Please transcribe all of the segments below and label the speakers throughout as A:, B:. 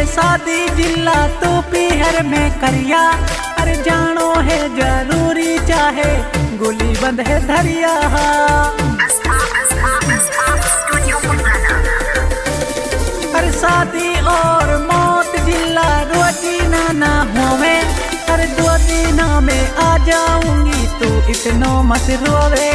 A: शादी जिला तू पीहर में करिया। अरे जानो है जरूरी चाहे गोली बंद है धरिया। अरे शादी और मौत जिला रोजी ना होवे। अरे 2 दिन में आ जाऊंगी तू इतनो मत रोवे।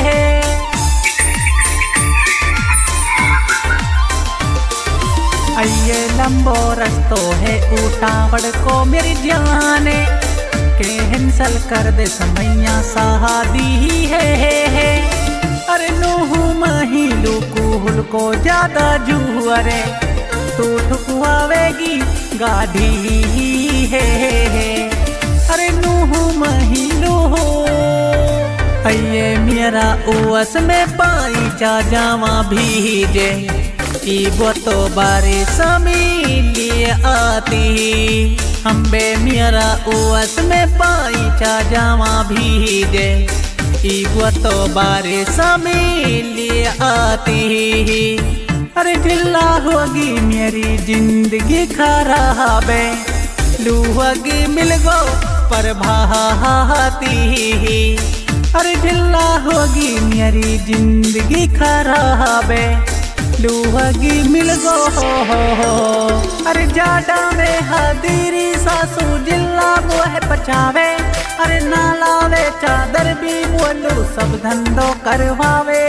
A: ये लंबो रस्तो है उठावड़ को मेरी जाने कैंसल कर दे समैया शादी है। अरे नूहू महिलू कुहल को ज्यादा जुअरे तू ठुकवावेगी गाड़ी है। अरे नूहू महिलू हो ये मेरा उस में पाई चा जावा भीजे। वो तो बारिश लिए आती अम्बे मेरा उस में पाई चा जावा भीजे। वो तो बारिश लिए आती। अरे जिल्ला होगी मेरी जिंदगी खराब है लूहगी मिल गो पर भाती। अरे जिल्ला होगी मेरी जिंदगी खराब है लूहगी मिल गो हो। अरे जाडा में हदीरी सासू जिल्ला वो है पचावे। अरे ना लावे चादर भी बोलू सब धंधो करवावे।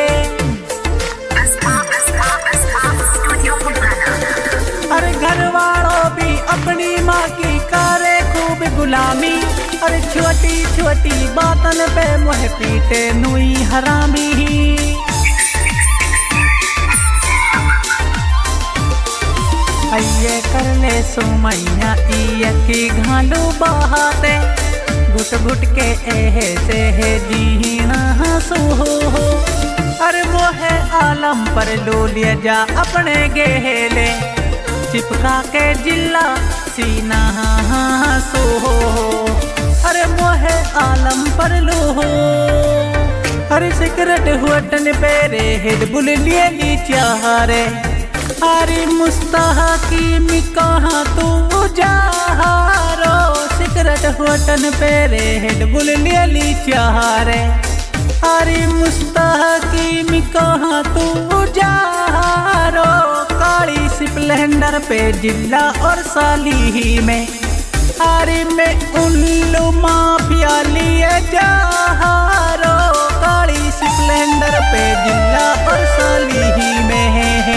A: अरे घर वालों भी अपनी माँ की करे खूब गुलामी। अरे छोटी छोटी बातन पे मुझे पीटे नुई हरामी। ये कर ले सुमैया की घालू बहाते घुट घुट के ऐसे है जीना सो हो। अरे वो है आलम पर लो लिया जा अपने गेले चिपका के जिला सीना सो हो। अरे वो है आलम पर लो हो। अरे सिगरेट हुटन पेरे हेड बुल लिए ली चारे। अरे मुस्तहकीम कहाँ तू जारो सिगरेट होटन पेरे हेड बुल ली चारे। अरे मुस्तहकीम कहाँ तू जारो काली स्प्लेंडर पे जिला और साली में। अरे मैं उल्लू माफिया लिए जारो काली स्प्लेंडर पे जिला और साली में है।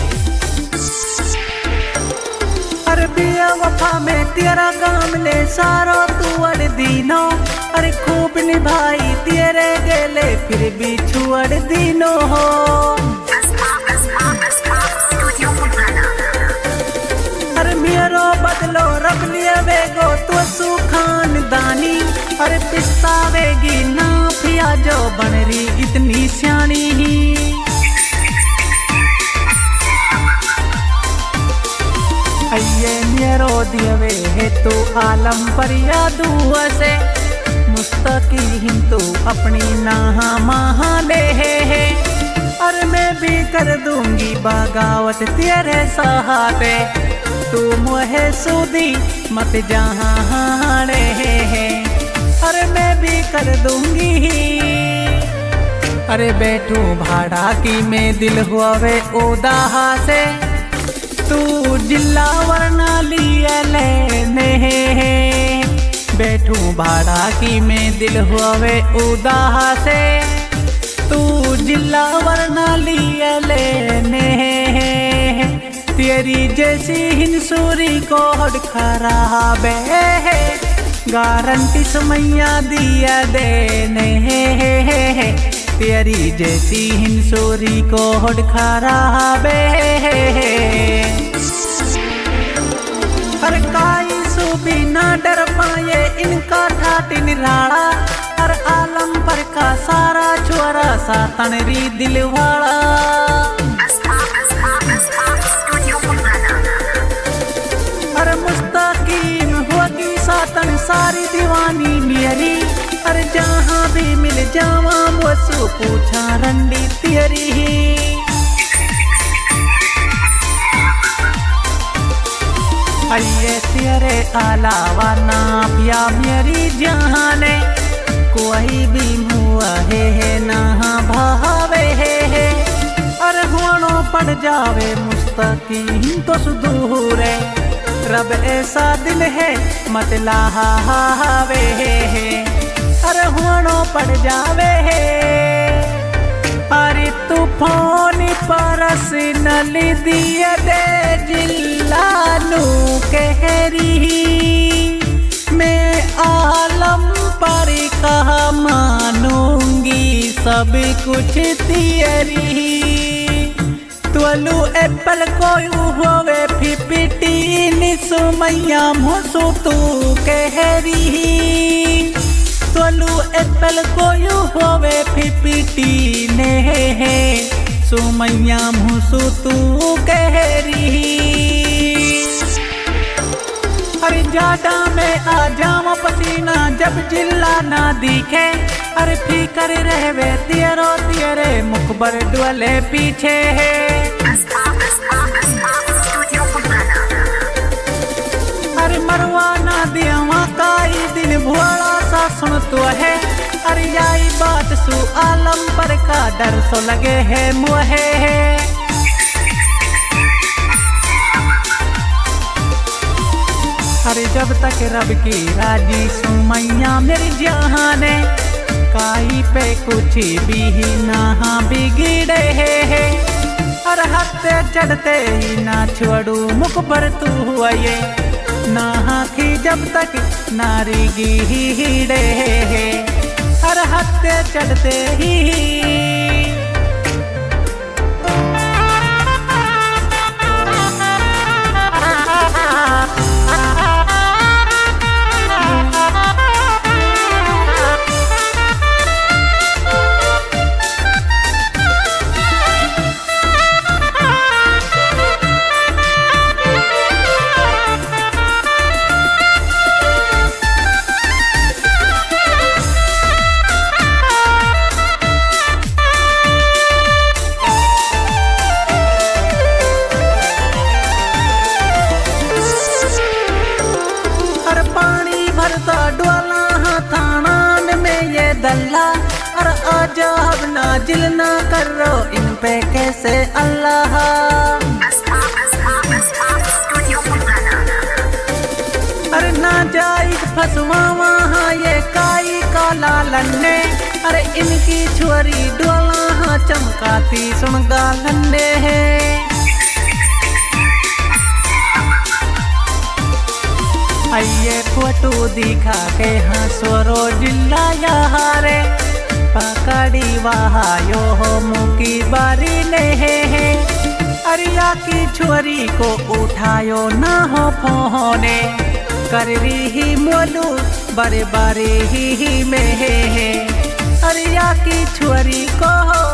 A: अरे बिया वफा में तेरा काम ले सारो तू अड़ दीनो। अरे खूब निभाई तेरे गेले फिर भी छुअड़ दीनो हो। अरे मेरो बदलो रब लिया वेगो तो सुखान दानी। अरे पिस्तावेगी ना फिया जो बन रही इतनी सियानी ही। ये मेरो दियवे है तू आलम पर यादू से मुस्तकीम तू अपनी नाहा महा ले है। और मैं भी कर दूंगी बगावत तेरे सहारे तू मुहे सूदी मत जहाने है। अरे मैं भी कर दूंगी। अरे बैठू भाड़ा की मैं दिल हुआ वे उदाहा से तू जिला वरना लिए लेने। बैठू भाड़ा की मैं दिल हुए उदाहा से तू जिला वरना लिए लेने। तेरी जैसी हिंसूरी को खराब है गारंटी समैया दिया देने। तेरी जैसी हिंसूरी को खराब है। हर काई सूबी ना डर पाए इनका ठाट निराड़ा। हर आलम पर का सारा छोरा सा तनरी दिलवाड़ा। हर मुस्तकीम होगी सातन सारी दीवानी मेरी। हर जहाँ भी मिल जावा वो पूछा रंडी तेरी। अये तेरे अलावा ना पिया मेरी जाने कोई भी मुआ है ना भावे है। अरे हुआनो पड़ जावे मुस्तकीम तो सुदूर है रब ऐसा दिल है मत लावे है। अरे हुआनो पड़ जावे है। अरे तूफान परस नली दिए दे जिल्लानू कहरी मैं आलम पर कहा मानूंगी सब कुछ तेरी। तुलू एप्पल कोई होवे फिपिटी निसुमैया मुसु तू कहरी। तुलू एप्पल कोई होवे फिपिटी ने सुमैया मुसु तू कहरी। अरे जाडा में आ जाम पसीना जब जिल्ला ना दिखे। अरे फिकर रहवे तेरे मुखबर डुअले पीछे है। अरे मरवा ना दिया काई दिन भोला सा सुन तो है। अरे यही बात सु आलम पर का डर सो लगे है मुहे है। अरे जब तक रब की राजी सुमैया मेरी जाने काई पे कुछ भी ना बिगड़े है। अरे हत्ते चढ़ते ही ना छोड़ू मुख पर तू हुआ ये ना की जब तक नारी गिड़े है। अरे हत्ते चढ़ते ही दल्ला। और आजाब नाजिल ना करो इन पे कैसे अल्लाह। अरे ना जायज फसवा वहाँ ये काई काला लन्ने। अरे इनकी छुरी डोला चमकाती सुन गालन्ने है। आइए फोटो दिखा के हंसोरो जिल्ला यारे पकड़ी वहायो हो मुकी बारी ने है। अरिया की छोरी को उठायो ना हो फोने कर रही मोलू बड़े बारे ही में है। अरिया की छोरी को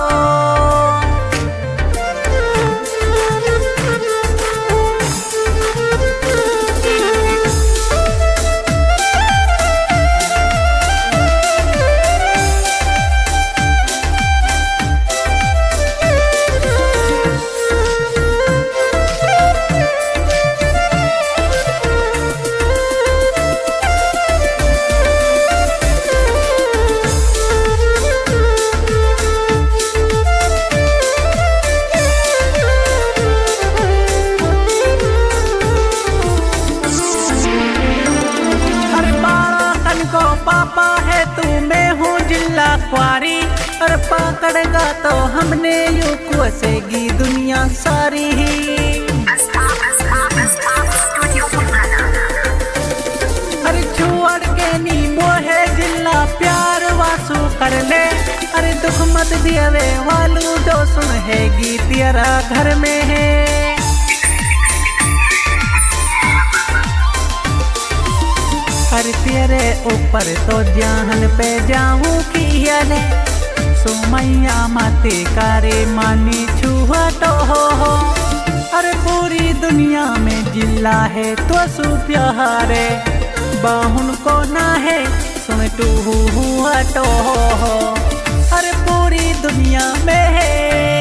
A: क्वारी। और पकड़ेगा तो हमने यू कोसेगी दुनिया सारी। अरे छुअड़ के नीमो है जिल्ला प्यार वासु कर ले। अरे दुख मत दियवे वालू जो सुन हैगी तेरा घर में है। अरे तेरे ऊपर तो जान पे जाऊं कियाले सुमैया माते कारे मानी छुआ तो हो। अरे पूरी दुनिया में जिल्ला है तो सु प्यारे बाहुन को ना है सुन तू हुआ तो हो। अरे पूरी दुनिया में है